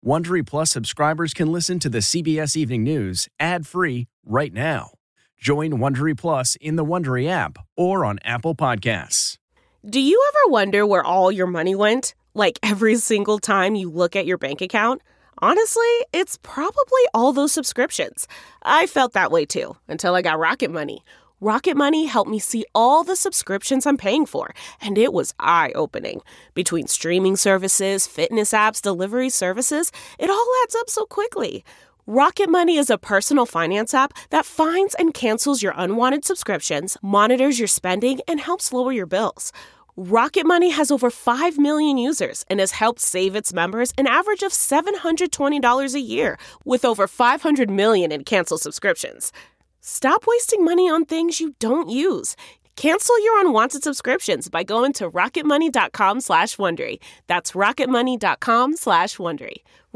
Wondery Plus subscribers can listen to the CBS Evening News ad-free right now. Join Wondery Plus in the Wondery app or on Apple Podcasts. Do you ever wonder where all your money went? Like every single time you look at your bank account? Honestly, it's probably all those subscriptions. I felt that way too, until I got Rocket Money. Rocket Money helped me see all the subscriptions I'm paying for, and it was eye-opening. Between streaming services, fitness apps, delivery services, it all adds up so quickly. Rocket Money is a personal finance app that finds and cancels your unwanted subscriptions, monitors your spending, and helps lower your bills. Rocket Money has over 5 million users and has helped save its members an average of $720 a year, with over 500 million in canceled subscriptions. Stop wasting money on things you don't use. Cancel your unwanted subscriptions by going to rocketmoney.com/Wondery. That's rocketmoney.com/Wondery.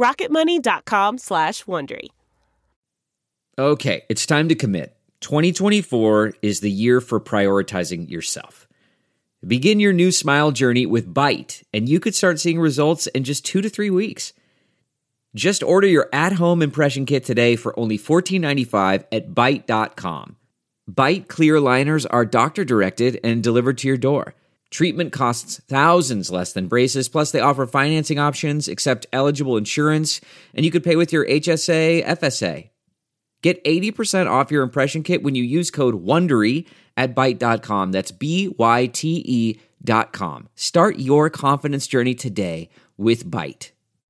rocketmoney.com/Wondery. Okay, it's time to commit. 2024 is the year for prioritizing yourself. Begin your new smile journey with Byte, and you could start seeing results in just 2 to 3 weeks. Just order your at-home impression kit today for only $14.95 at Byte.com. Byte clear liners are doctor-directed and delivered to your door. Treatment costs thousands less than braces, plus they offer financing options, accept eligible insurance, and you could pay with your HSA, FSA. Get 80% off your impression kit when you use code WONDERY at Byte.com. That's BYTE.com. Start your confidence journey today with Byte.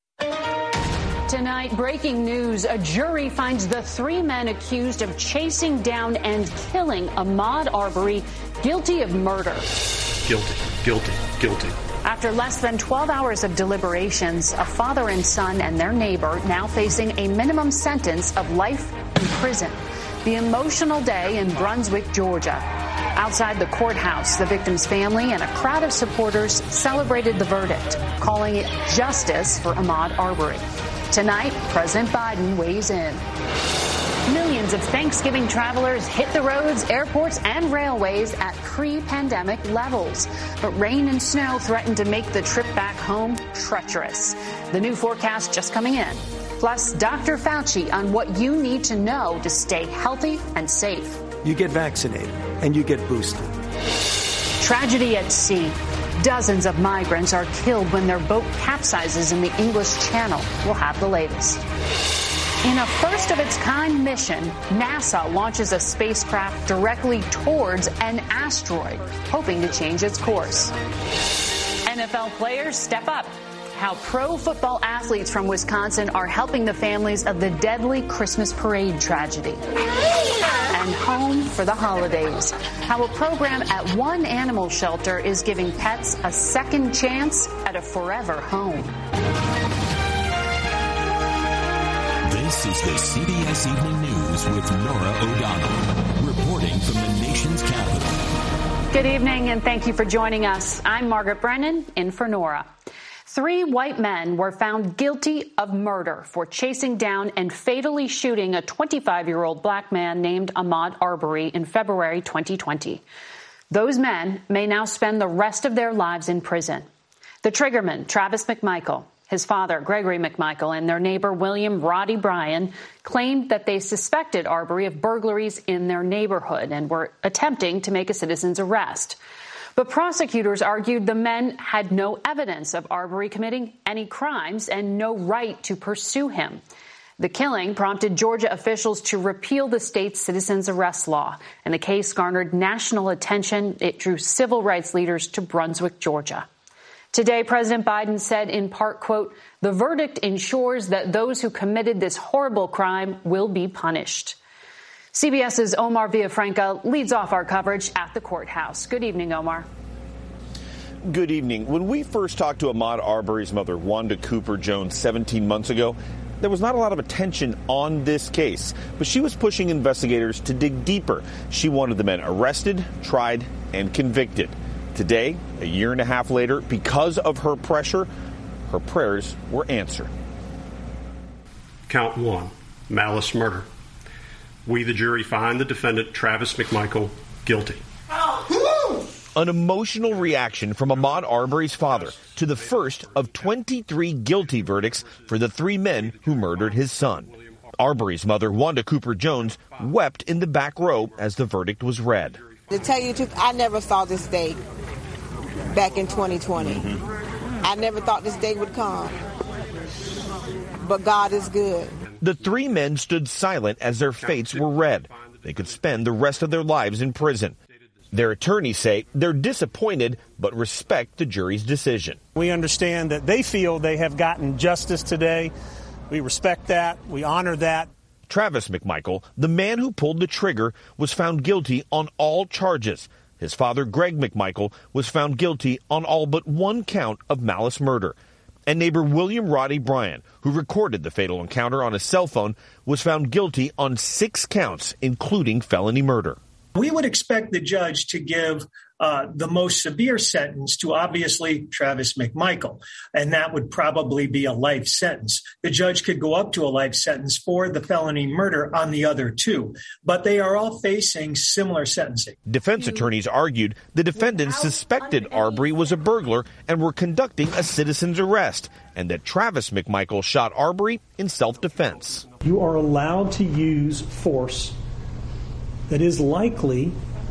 Tonight, breaking news. A jury finds the 3 men accused of chasing down and killing Ahmaud Arbery guilty of murder. Guilty, guilty, guilty. After less than 12 hours of deliberations, a father and son and their neighbor now facing a minimum sentence of life in prison. The emotional day in Brunswick, Georgia. Outside the courthouse, the victim's family and a crowd of supporters celebrated the verdict, calling it justice for Ahmaud Arbery. Tonight, President Biden weighs in. Millions of Thanksgiving travelers hit the roads, airports, and railways at pre-pandemic levels. But rain and snow threaten to make the trip back home treacherous. The new forecast just coming in. Plus, Dr. Fauci on what you need to know to stay healthy and safe. You get vaccinated and you get boosted. Tragedy at sea. Dozens of migrants are killed when their boat capsizes in the English Channel. We'll have the latest. In a first-of-its-kind mission, NASA launches a spacecraft directly towards an asteroid, hoping to change its course. NFL players step up. How pro football athletes from Wisconsin are helping the families of the deadly Christmas parade tragedy. And home for the holidays. How a program at one animal shelter is giving pets a second chance at a forever home. This is the CBS Evening News with Norah O'Donnell, reporting from the nation's capital. Good evening, and thank you for joining us. I'm Margaret Brennan, in for Norah. 3 white men were found guilty of murder for chasing down and fatally shooting a 25-year-old black man named Ahmaud Arbery in February 2020. Those men may now spend the rest of their lives in prison. The triggerman, Travis McMichael, his father, Gregory McMichael, and their neighbor, William Roddy Bryan, claimed that they suspected Arbery of burglaries in their neighborhood and were attempting to make a citizen's arrest. But prosecutors argued the men had no evidence of Arbery committing any crimes and no right to pursue him. The killing prompted Georgia officials to repeal the state's citizen's arrest law, and the case garnered national attention. It drew civil rights leaders to Brunswick, Georgia. Today, President Biden said in part, quote, "The verdict ensures that those who committed this horrible crime will be punished." CBS's Omar Villafranca leads off our coverage at the courthouse. Good evening, Omar. Good evening. When we first talked to Ahmaud Arbery's mother, Wanda Cooper Jones, 17 months ago, there was not a lot of attention on this case, but she was pushing investigators to dig deeper. She wanted the men arrested, tried, and convicted. Today, a year and a half later, because of her pressure, her prayers were answered. Count 1, malice murder. We, the jury, find the defendant, Travis McMichael, guilty. An emotional reaction from Ahmaud Arbery's father to the first of 23 guilty verdicts for the 3 men who murdered his son. Arbery's mother, Wanda Cooper Jones, wept in the back row as the verdict was read. To tell you the truth, I never saw this day back in 2020. I never thought this day would come. But God is good. The 3 men stood silent as their fates were read. They could spend the rest of their lives in prison. Their attorneys say they're disappointed but respect the jury's decision. We understand that they feel they have gotten justice today. We respect that. We honor that. Travis McMichael, the man who pulled the trigger, was found guilty on all charges. His father, Greg McMichael, was found guilty on all but 1 count of malice murder. And neighbor William Roddy Bryan, who recorded the fatal encounter on his cell phone, was found guilty on 6 counts, including felony murder. We would expect the judge to give the most severe sentence to, obviously, Travis McMichael, and that would probably be a life sentence. The judge could go up to a life sentence for the felony murder on the other 2, but they are all facing similar sentencing. Defense attorneys argued the defendants suspected Arbery was a burglar and were conducting a citizen's arrest, and that Travis McMichael shot Arbery in self-defense. You are allowed to use force that is likely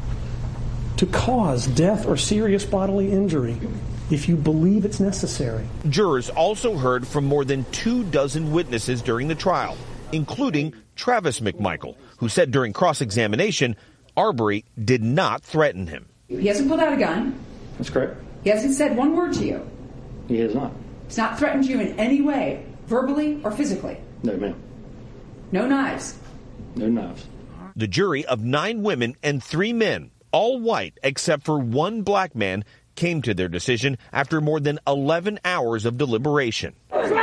to cause death or serious bodily injury if you believe it's necessary. Jurors also heard from more than 24 witnesses during the trial, including Travis McMichael, who said during cross-examination, Arbery did not threaten him. He hasn't pulled out a gun. That's correct. He hasn't said 1 word to you. He has not. He's not threatened you in any way, verbally or physically. No, ma'am. No knives. No knives. The jury of 9 women and 3 men, all white except for 1 black man, came to their decision after more than 11 hours of deliberation.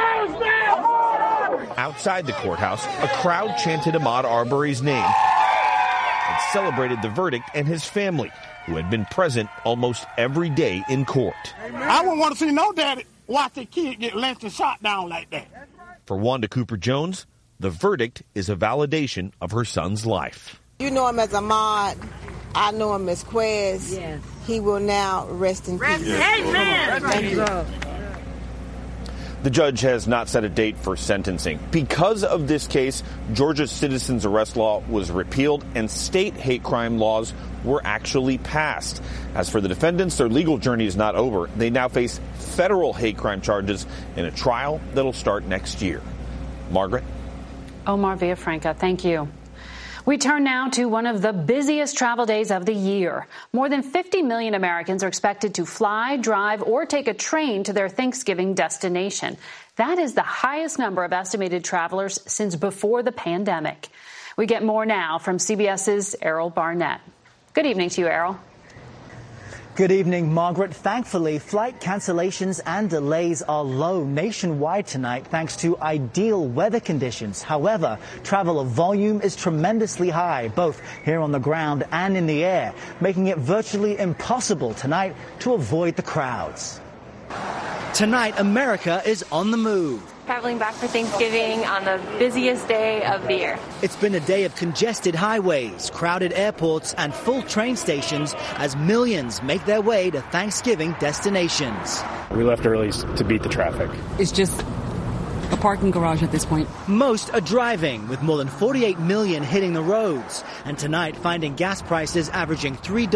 Outside the courthouse, a crowd chanted Ahmaud Arbery's name and celebrated the verdict and his family, who had been present almost every day in court. I wouldn't want to see no daddy watch their kid get lynched and shot down like that. For Wanda Cooper Jones, the verdict is a validation of her son's life. You know him as Ahmaud. I know him as Quez. Yes. He will now rest in peace. Amen. Thank you. The judge has not set a date for sentencing. Because of this case, Georgia's citizen's arrest law was repealed and state hate crime laws were actually passed. As for the defendants, their legal journey is not over. They now face federal hate crime charges in a trial that'll start next year. Margaret? Omar Villafranca, thank you. We turn now to one of the busiest travel days of the year. More than 50 million Americans are expected to fly, drive, or take a train to their Thanksgiving destination. That is the highest number of estimated travelers since before the pandemic. We get more now from CBS's Errol Barnett. Good evening to you, Errol. Good evening, Margaret. Thankfully, flight cancellations and delays are low nationwide tonight thanks to ideal weather conditions. However, traveler volume is tremendously high, both here on the ground and in the air, making it virtually impossible tonight to avoid the crowds. Tonight, America is on the move. Traveling back for Thanksgiving on the busiest day of the year. It's been a day of congested highways, crowded airports, and full train stations as millions make their way to Thanksgiving destinations. We left early to beat the traffic. It's just a parking garage at this point. Most are driving, with more than 48 million hitting the roads. And tonight, finding gas prices averaging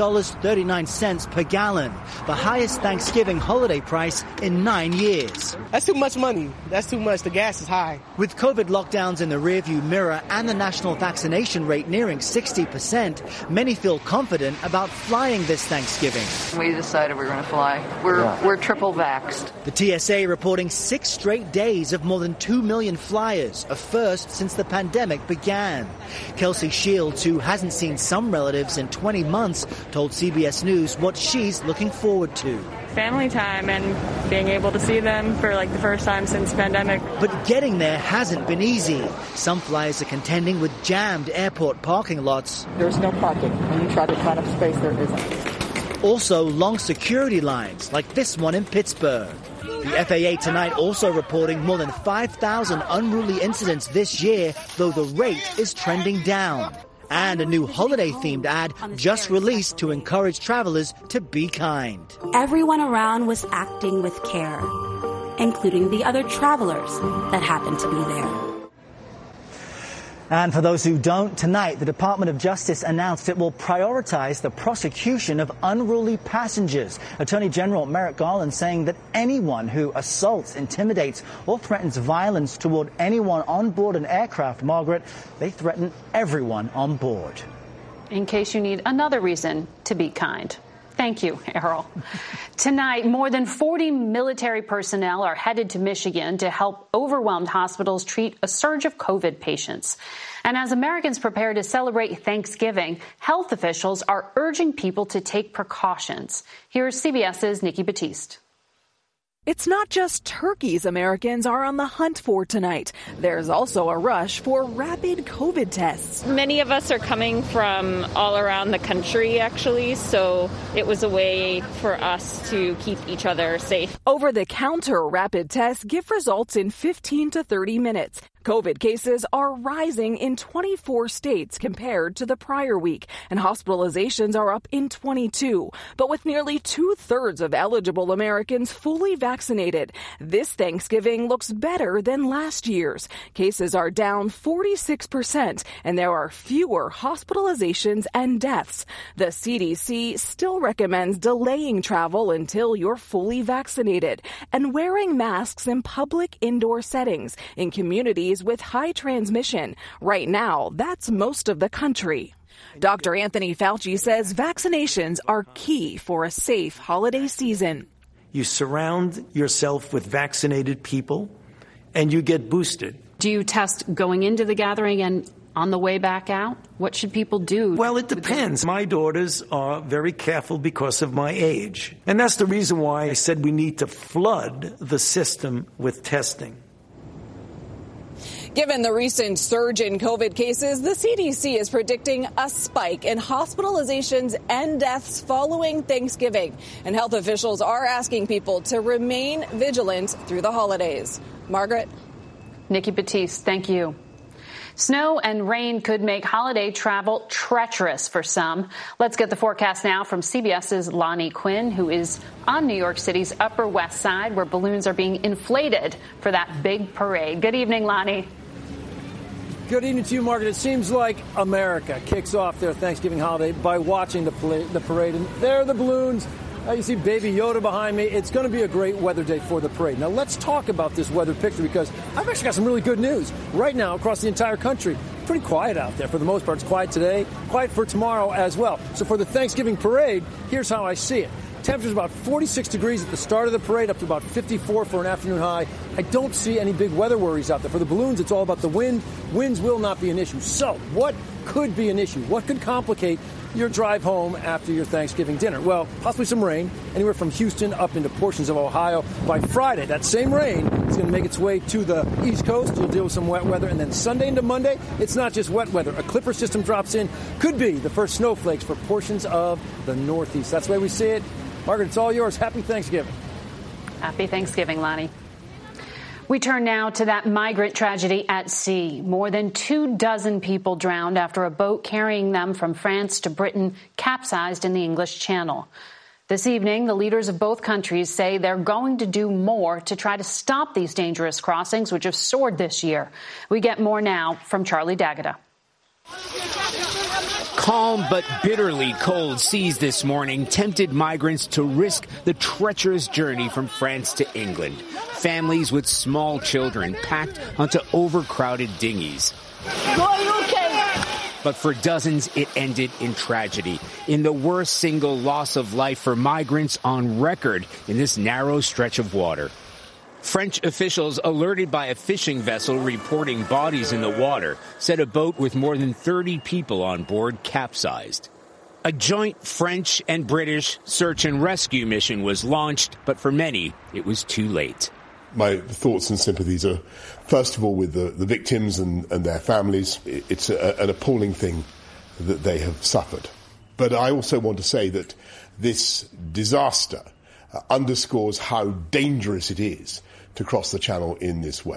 $3.39 per gallon, the highest Thanksgiving holiday price in 9 years. That's too much money. That's too much. The gas is high. With COVID lockdowns in the rearview mirror and the national vaccination rate nearing 60%, many feel confident about flying this Thanksgiving. We decided we were going to fly. We're triple vaxxed. The TSA reporting 6 straight days of more than 2 million flyers, a first since the pandemic began. Kelsey Shields, who hasn't seen some relatives in 20 months, told CBS News what she's looking forward to. Family time and being able to see them for the first time since the pandemic. But getting there hasn't been easy. Some flyers are contending with jammed airport parking lots. There's no parking. When you try to find a space, there isn't. Also long security lines, like this one in Pittsburgh. The FAA tonight also reporting more than 5,000 unruly incidents this year, though the rate is trending down. and a new holiday-themed ad just released to encourage travelers to be kind. Everyone around was acting with care, including the other travelers that happened to be there. And for those who don't, tonight the Department of Justice announced it will prioritize the prosecution of unruly passengers. Attorney General Merrick Garland saying that anyone who assaults, intimidates, or threatens violence toward anyone on board an aircraft, Margaret, they threaten everyone on board. In case you need another reason to be kind. Thank you, Errol. Tonight, more than 40 military personnel are headed to Michigan to help overwhelmed hospitals treat a surge of COVID patients. And as Americans prepare to celebrate Thanksgiving, health officials are urging people to take precautions. Here's CBS's Nikki Battiste. It's not just turkeys Americans are on the hunt for tonight. There's also a rush for rapid COVID tests. Many of us are coming from all around the country, actually, so it was a way for us to keep each other safe. Over-the-counter rapid tests give results in 15 to 30 minutes. COVID cases are rising in 24 states compared to the prior week, and hospitalizations are up in 22. But with nearly 2/3 of eligible Americans fully vaccinated, this Thanksgiving looks better than last year's. Cases are down 46%, and there are fewer hospitalizations and deaths. The CDC still recommends delaying travel until you're fully vaccinated and wearing masks in public indoor settings in communities with high transmission. Right now, that's most of the country. Dr. Anthony Fauci says vaccinations are key for a safe holiday season. You surround yourself with vaccinated people and you get boosted. Do you test going into the gathering and on the way back out? What should people do? Well, it depends. My daughters are very careful because of my age. And that's the reason why I said we need to flood the system with testing. Given the recent surge in COVID cases, the CDC is predicting a spike in hospitalizations and deaths following Thanksgiving. And health officials are asking people to remain vigilant through the holidays. Margaret? Nikki Battiste, thank you. Snow and rain could make holiday travel treacherous for some. Let's get the forecast now from CBS's Lonnie Quinn, who is on New York City's Upper West Side, where balloons are being inflated for that big parade. Good evening, Lonnie. Good evening to you, Margaret. It seems like America kicks off their Thanksgiving holiday by watching the parade. And there are the balloons. You see Baby Yoda behind me. It's going to be a great weather day for the parade. Now, let's talk about this weather picture because I've actually got some really good news. Right now, across the entire country, pretty quiet out there. For the most part, it's quiet today, quiet for tomorrow as well. So for the Thanksgiving parade, here's how I see it. Temperature's about 46 degrees at the start of the parade, up to about 54 for an afternoon high. I don't see any big weather worries out there. For the balloons, it's all about the wind. Winds will not be an issue. So what could be an issue? What could complicate your drive home after your Thanksgiving dinner? Well, possibly some rain, anywhere from Houston up into portions of Ohio. By Friday, that same rain is going to make its way to the East Coast. You'll deal with some wet weather. And then Sunday into Monday, it's not just wet weather. A clipper system drops in. Could be the first snowflakes for portions of the Northeast. That's the way we see it. Margaret, it's all yours. Happy Thanksgiving. Happy Thanksgiving, Lonnie. We turn now to that migrant tragedy at sea. More than 24 people drowned after a boat carrying them from France to Britain capsized in the English Channel. This evening, the leaders of both countries say they're going to do more to try to stop these dangerous crossings, which have soared this year. We get more now from Charlie D'Agata. Calm but bitterly cold seas this morning tempted migrants to risk the treacherous journey from France to England. Families with small children packed onto overcrowded dinghies. But for dozens, it ended in tragedy, in the worst single loss of life for migrants on record in this narrow stretch of water. French officials, alerted by a fishing vessel reporting bodies in the water, said a boat with more than 30 people on board capsized. A joint French and British search and rescue mission was launched, but for many, it was too late. My thoughts and sympathies are, first of all, with the victims and their families. It's an appalling thing that they have suffered. But I also want to say that this disaster underscores how dangerous it is to cross the channel in this way.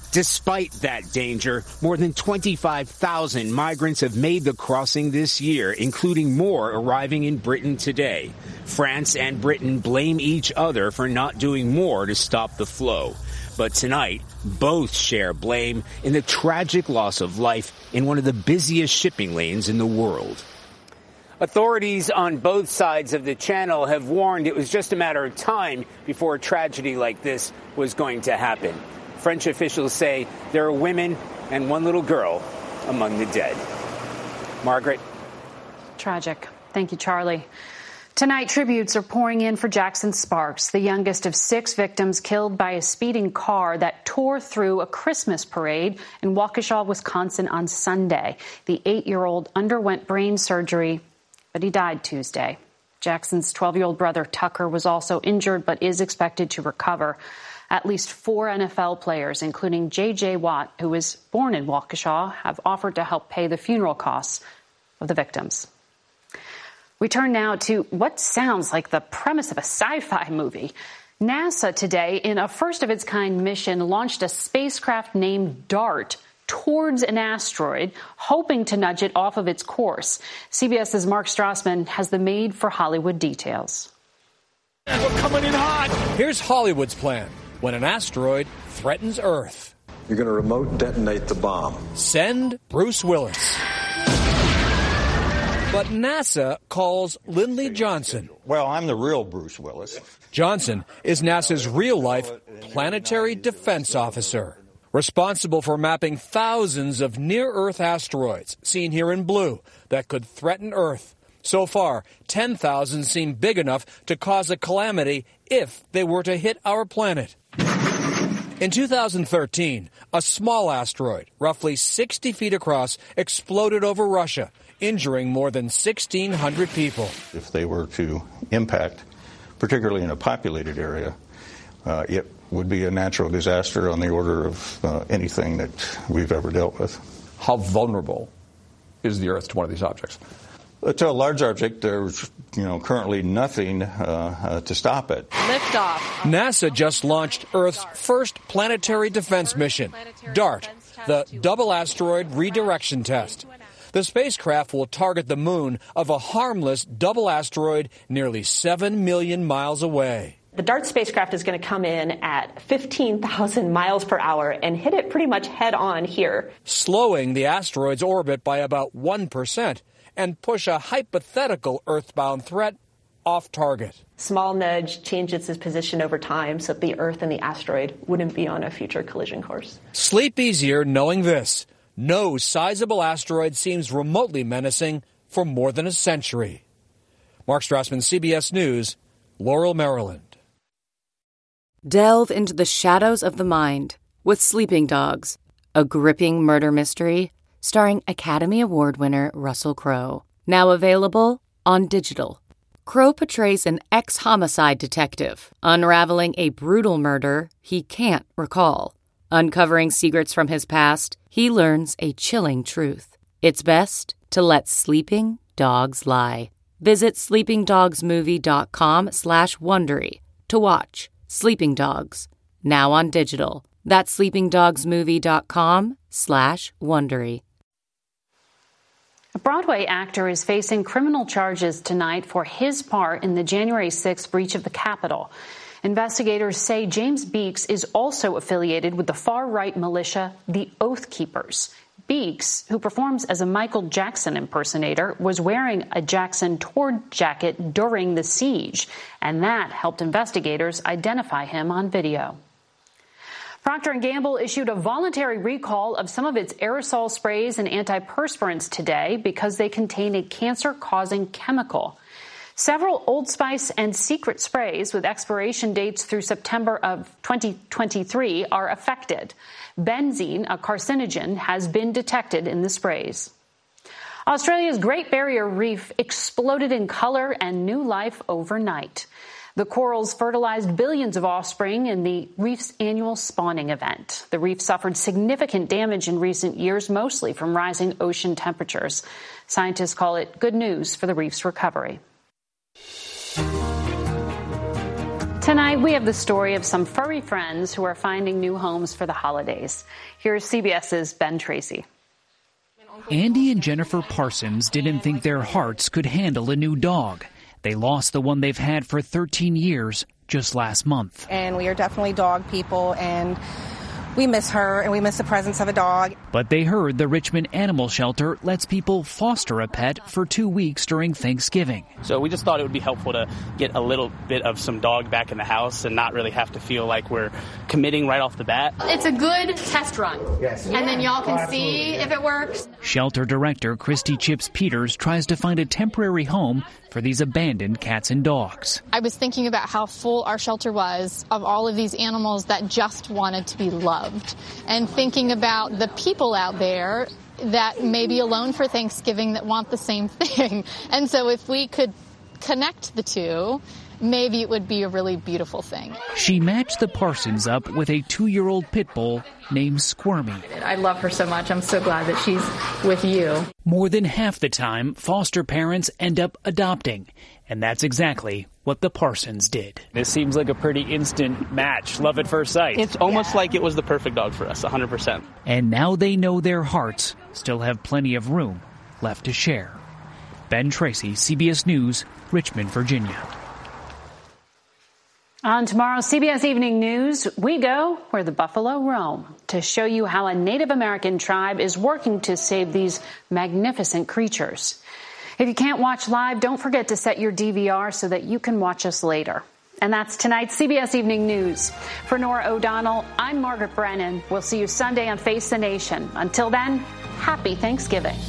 Despite that danger, more than 25,000 migrants have made the crossing this year, including more arriving in Britain today. France and Britain blame each other for not doing more to stop the flow. But tonight, both share blame in the tragic loss of life in one of the busiest shipping lanes in the world. Authorities on both sides of the channel have warned it was just a matter of time before a tragedy like this was going to happen. French officials say there are women and one little girl among the dead. Margaret. Tragic. Thank you, Charlie. Tonight, tributes are pouring in for Jackson Sparks, the youngest of 6 victims killed by a speeding car that tore through a Christmas parade in Waukesha, Wisconsin on Sunday. The 8-year-old underwent brain surgery, but he died Tuesday. Jackson's 12-year-old brother Tucker was also injured, but is expected to recover. At least 4 NFL players, including J.J. Watt, who was born in Waukesha, have offered to help pay the funeral costs of the victims. We turn now to what sounds like the premise of a sci-fi movie. NASA today, in a first-of-its-kind mission, launched a spacecraft named DART towards an asteroid, hoping to nudge it off of its course. CBS's Mark Strassman has the made-for-Hollywood details. We're coming in hot. Here's Hollywood's plan when an asteroid threatens Earth. You're going to remote detonate the bomb. Send Bruce Willis. But NASA calls Lindley Johnson. Well, I'm the real Bruce Willis. Johnson is NASA's real-life planetary defense officer, responsible for mapping thousands of near-Earth asteroids, seen here in blue, that could threaten Earth. So far, 10,000 seem big enough to cause a calamity if they were to hit our planet. In 2013, a small asteroid, roughly 60 feet across, exploded over Russia, injuring more than 1,600 people. If they were to impact, particularly in a populated area, it would be a natural disaster on the order of anything that we've ever dealt with. How vulnerable is the Earth to one of these objects? To a large object, there's currently nothing to stop it. Liftoff. NASA just launched Earth's first planetary defense mission, DART, the Double Asteroid Redirection Test. The spacecraft will target the moon of a harmless double asteroid nearly 7 million miles away. The DART spacecraft is going to come in at 15,000 miles per hour and hit it pretty much head on here, slowing the asteroid's orbit by about 1% and push a hypothetical Earthbound threat off target. Small nudge changes its position over time so that the Earth and the asteroid wouldn't be on a future collision course. Sleep easier knowing this. No sizable asteroid seems remotely menacing for more than a century. Mark Strassman, CBS News, Laurel, Maryland. Delve into the shadows of the mind with Sleeping Dogs, a gripping murder mystery starring Academy Award winner Russell Crowe. Now available on digital. Crowe portrays an ex-homicide detective unraveling a brutal murder he can't recall. Uncovering secrets from his past, he learns a chilling truth. It's best to let sleeping dogs lie. Visit sleepingdogsmovie.com/Wondery to watch Sleeping Dogs, now on digital. That's sleepingdogsmovie.com/Wondery. A Broadway actor is facing criminal charges tonight for his part in the January 6th breach of the Capitol. Investigators say James Beeks is also affiliated with the far-right militia, the Oath Keepers. Beeks, who performs as a Michael Jackson impersonator, was wearing a Jackson Tord jacket during the siege, and that helped investigators identify him on video. Procter & Gamble issued a voluntary recall of some of its aerosol sprays and antiperspirants today because they contain a cancer-causing chemical. Several Old Spice and Secret sprays with expiration dates through September of 2023 are affected. Benzene, a carcinogen, has been detected in the sprays. Australia's Great Barrier Reef exploded in color and new life overnight. The corals fertilized billions of offspring in the reef's annual spawning event. The reef suffered significant damage in recent years, mostly from rising ocean temperatures. Scientists call it good news for the reef's recovery. Tonight, we have the story of some furry friends who are finding new homes for the holidays. Here's CBS's Ben Tracy. Andy and Jennifer Parsons didn't think their hearts could handle a new dog. They lost the one they've had for 13 years just last month. And we are definitely dog people, and we miss her, and we miss the presence of a dog. But they heard the Richmond Animal Shelter lets people foster a pet for 2 weeks during Thanksgiving. So we just thought it would be helpful to get a little bit of some dog back in the house and not really have to feel like we're committing right off the bat. It's a good test run. Yes. And then y'all can see if it works. Shelter director Christy Chips Peters tries to find a temporary home for these abandoned cats and dogs. I was thinking about how full our shelter was of all of these animals that just wanted to be loved, and thinking about the people out there that may be alone for Thanksgiving that want the same thing. And so if we could connect the two, maybe it would be a really beautiful thing. She matched the Parsons up with a 2-year-old pit bull named Squirmy. I love her so much. I'm so glad that she's with you. More than half the time, foster parents end up adopting. And that's exactly what the Parsons did. This seems like a pretty instant match, love at first sight. It's almost like it was the perfect dog for us, 100%. And now they know their hearts still have plenty of room left to share. Ben Tracy, CBS News, Richmond, Virginia. On tomorrow's CBS Evening News, we go where the buffalo roam to show you how a Native American tribe is working to save these magnificent creatures. If you can't watch live, don't forget to set your DVR so that you can watch us later. And that's tonight's CBS Evening News. For Nora O'Donnell, I'm Margaret Brennan. We'll see you Sunday on Face the Nation. Until then, happy Thanksgiving.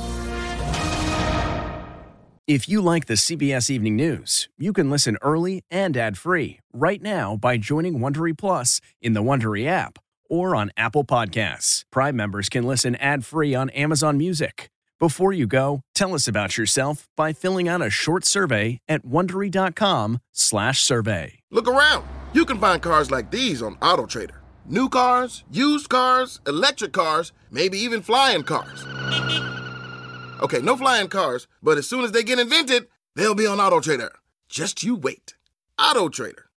If you like the CBS Evening News, you can listen early and ad-free right now by joining Wondery Plus in the Wondery app or on Apple Podcasts. Prime members can listen ad-free on Amazon Music. Before you go, tell us about yourself by filling out a short survey at Wondery.com/survey. Look around. You can find cars like these on AutoTrader. New cars, used cars, electric cars, maybe even flying cars. Okay, no flying cars, but as soon as they get invented, they'll be on AutoTrader. Just you wait. AutoTrader.